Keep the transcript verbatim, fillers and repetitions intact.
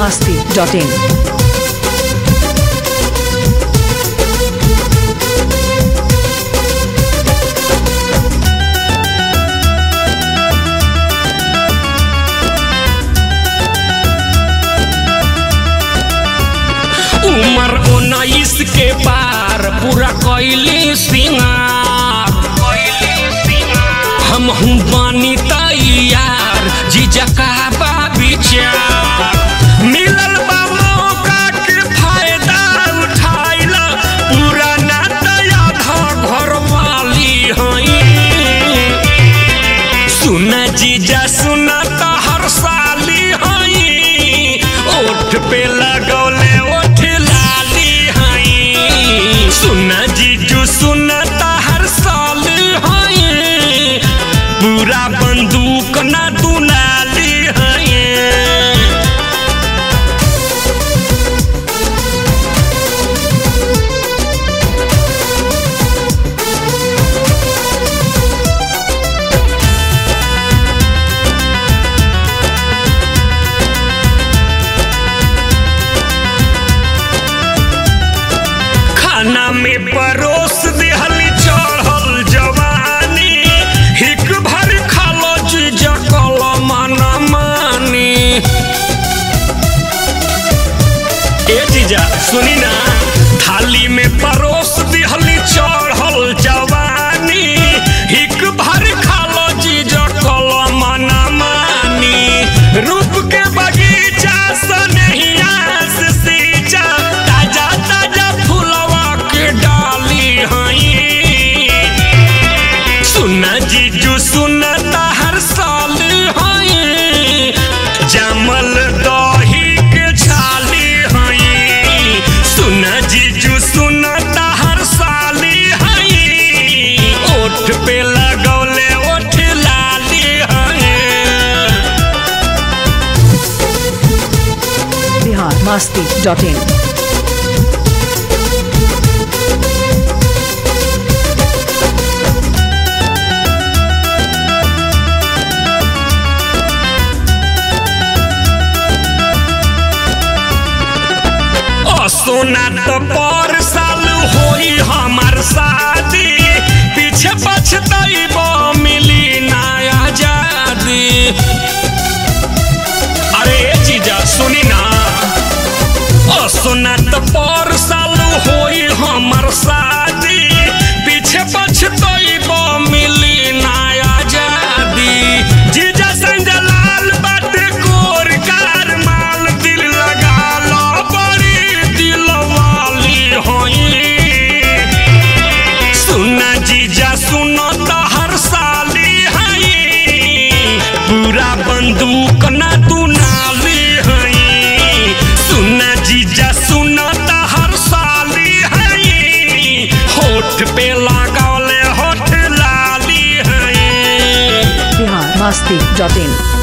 masti dot in. उमर उन्नीस के पार पूरा कैली सिंगार हम हूँ बानी तैयार जीजा का बा विचार मिलल बा मौका के फायदा उठाइला पूरा ना दया धा घर वाली हई सुना जीजा सुना तो हर साली हई ओठ पे लगौले सुना जीजू सुनता हर साल है पूरा बंदूक ना दुलाली है खाना में परोस दिहली चढ़ल जवानी हिक भर खालो जीजा कल माना मानी ए जीजा सुनी ना थाली में परोस दिहली चढ़ल जवानी हिक भर खालो जीजा कल माना मानी रूप के बगीचा सनहिया से सींचा ताजा ताजा डाली हई सुना जीजू सुनता हर साल हई जमल दही के छाली हई सुना जीजू सुनता हर साल हई ओठ पे लगौले ओठ लाली हई Bihar masti dot in. सोना तो पर साल होई हमार शादी पीछे पछताइबो मिली ना आजादी अरे जीजा सुनी ना ओ सोना तो पर साल होई हमार शादी पीछे पछताइबो मिली ना आजादी जीजा संजलाल बाट कोर कार माल दिल लगा लो सुना जीजा सुनो तो हर साली हई पूरा बंदूक ना तू नाली हई सुना जीजा सुनो तो हर साली हई होठ पे लगौले होठ लाली हई Bihar masti dot in.